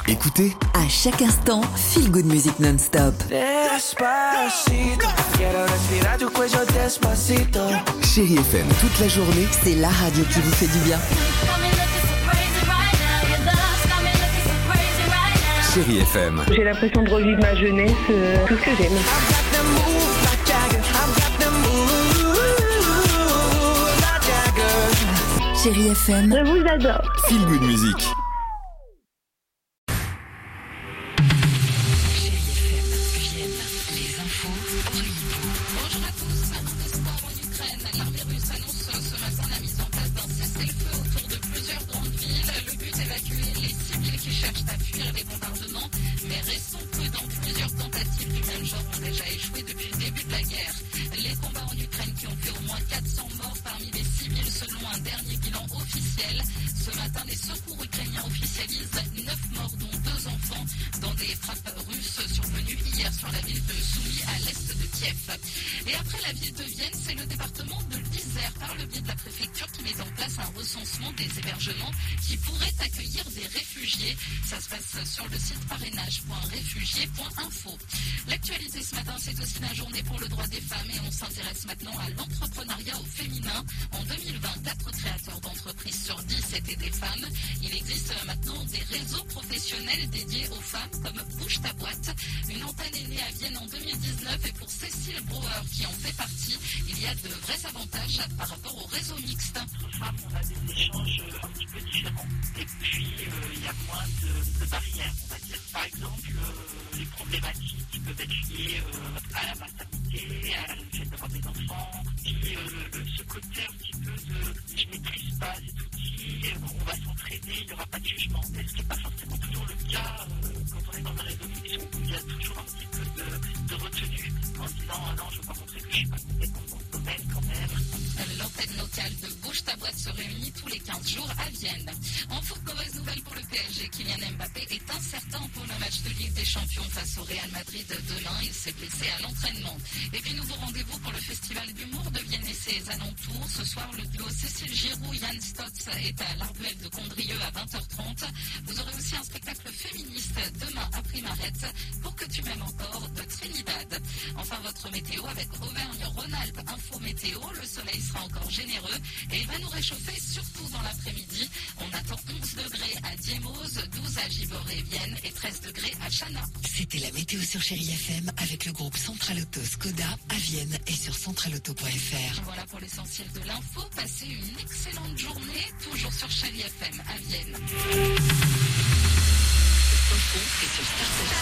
Écoutez, à chaque instant, Feel Good Music non-stop. Despacito, quiero respirar tu cuello despacito. Chérie FM toute la journée. C'est la radio qui vous fait du bien. Chérie FM. J'ai l'impression de revivre ma jeunesse, tout ce que j'aime. Chérie FM, Je vous adore. Feel Good Music. Et après la ville de Vienne, c'est le département de l'Isère, par le biais de la préfecture, qui met en place un recensement des hébergements qui pourraient accueillir des réfugiés. Ça se passe sur le site parrainage.réfugiés.info. L'actualité ce matin, c'est aussi la journée pour le droit des femmes et on s'intéresse maintenant à l'entrepreneuriat au féminin. En 2020, 4 créateurs d'entreprises sur 10 étaient des femmes. Il existe maintenant des réseaux professionnels dédiés aux femmes comme Bouge ta boîte. Une antenne est née à Vienne en 2019 et pour Cécile Brouwer qui en fait partie, il y a de vrais avantages par rapport au réseau mixte. Entre femmes, on a des échanges un petit peu différents. Et puis, il y a moins de barrières, on va dire. Par exemple, les problématiques qui peuvent être liées à la maternité, à le fait d'avoir des enfants, puis ce côté un petit peu de je maîtrise pas cet outil, on va s'entraider, il n'y aura pas de jugement. Mais ce qui n'est pas forcément toujours le cas quand on est dans un réseau mixte, où il y a toujours un petit peu de retenue en disant non, je ne veux pas montrer que je ne suis pas complètement dans le domaine quand même. L'antenne locale de Bouge ta boîte se réunit tous les 15 jours à Vienne. En foot, mauvaise nouvelle pour le PSG. Kylian Mbappé est incertain pour le match de Ligue des Champions face au Real Madrid demain. Il s'est blessé à l'entraînement. Et puis nouveau rendez-vous pour le Festival d'humour de Vienne et ses alentours. Ce soir, le duo Cécile Giroux-Yann Stotz est à l'Arbuel de Condrieu à 20h30. Vous aurez aussi un spectacle féministe demain à Primarette pour que tu m'aimes encore de Trinidad. Enfin, votre météo avec Auvergne-Rhône-Alpes Info Météo. Le soleil sera encore généreux et il va nous réchauffer surtout dans l'après-midi. On attend 11 degrés à Diemose, 12 à Givors-et-Vienne et 13 degrés à Chana. C'était la météo sur Chérie FM avec le groupe Central Auto Skoda à Vienne et sur centralauto.fr. Voilà pour l'essentiel de l'info. Passez une excellente journée, toujours sur Chérie FM à Vienne. Info et sur Star